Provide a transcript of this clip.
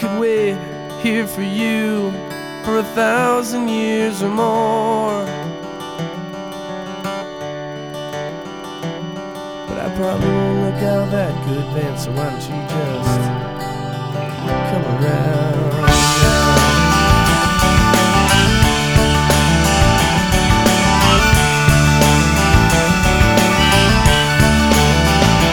could wait here for you for 1,000 years or more, but I probably won't look all that good then, so why don't you just come around?